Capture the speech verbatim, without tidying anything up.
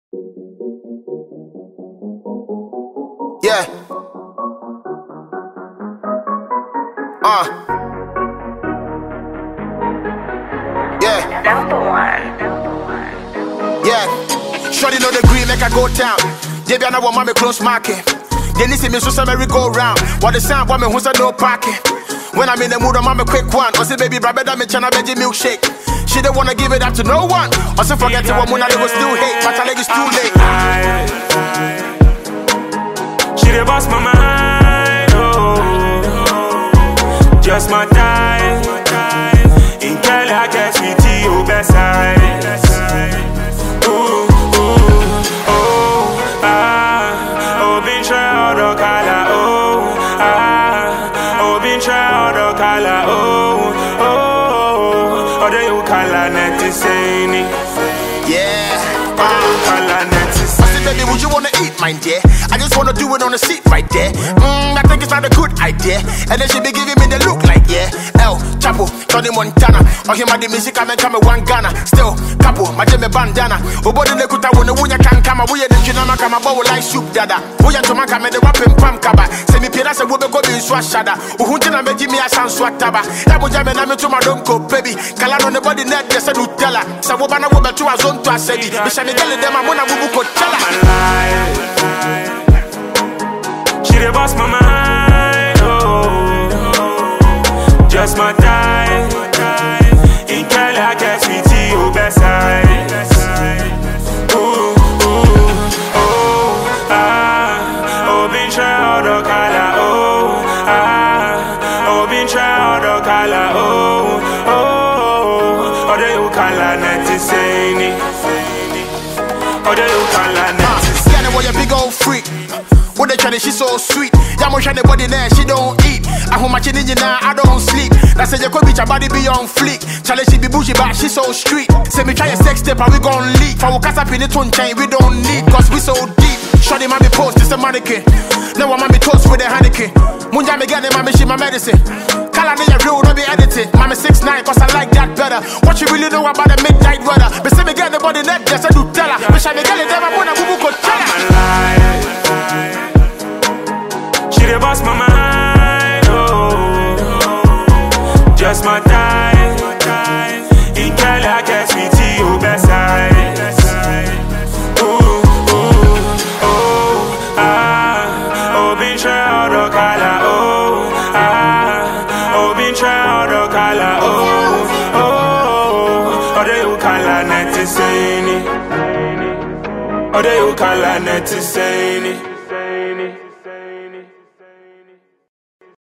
Yeah. Uh. Yeah. Number one. Yeah. Shorty know the green make I go down. They be I want mommy close market. They need see me so some merry go round. What the sound want me who's a no parking. When I'm in the mood, I'm on a quick one. I say baby, brother, me chana veggie milkshake. She don't wanna give it up to no one. I say forget it one they was still hate, but I think it's too late. She the boss my mind, oh, just my time. In Cali, I get sweet tea, oh, best side. Ooh, ooh, oh, ah, oh, been try out the color, oh, ah, oh, been try out the color, oh, oh, oh, they you color net is saying, yeah, oh, color net is saying. Baby, would you wanna eat mine, dear? I just wanna do it on the seat right there. Mmm, I think it's not a good idea. And then she be giving me the look like, yeah. El Chapo, Tony Montana. Or him at the music, I'm come one Ghana. Still, Capo, my Jimmy bandana. Obo the Nekuta, when the Wunya can come, we are the Junama come about like soup dada. Wuya to my come the wapping pam kaba. Send me Piras and Wobe go in swashada. Uhuntina make me a sound swataba. Yabu Jamen, I'm to my donko, baby. Kalan on the body net, yes, I do tell her. Sawabana Wobe to a zone to a sedi. Mishani tell them I'm on a Wubu Coachella. She the boss my mind, oh, just my time. In Cali, I get sweet tea, oh, best side. Ooh, ooh, oh, ah, oh, been try out the color, oh, ah, oh, been try out the color, oh, oh, oh, they you color net is saying, oh, they you color net is saying. Yeah, they a big old freak. What they tryna, she so sweet. Yamo tryna body there, she don't eat. I hold my chin in now, I don't sleep. That's say you could bitch, her body be on fleek. Challenge she be bougie, but she so street. Say me try a sex step, and we gon' leak. For we cast up in the tone chain, we don't need, cause we so deep. Shorty mommy post, this a mannequin. Now I'm mommy toast with a Hanneken. Munja me get it, mommy, she my medicine. Kala nigga real, don't be edited. Mommy six nine, cause I like that better. What you really know about the midnight weather? But say me get the body net, yes I do tell her. But she me get it, them I'm gonna boo boo tell her. She the boss my mind, oh, just my time. In Cali, I get sweet tea, oh, best side. Ooh, ooh, oh, ah, oh, been try out the color, oh, ah, oh, been try out the color, oh, oh, oh, they you color net is saying, oh, they you color net is saying.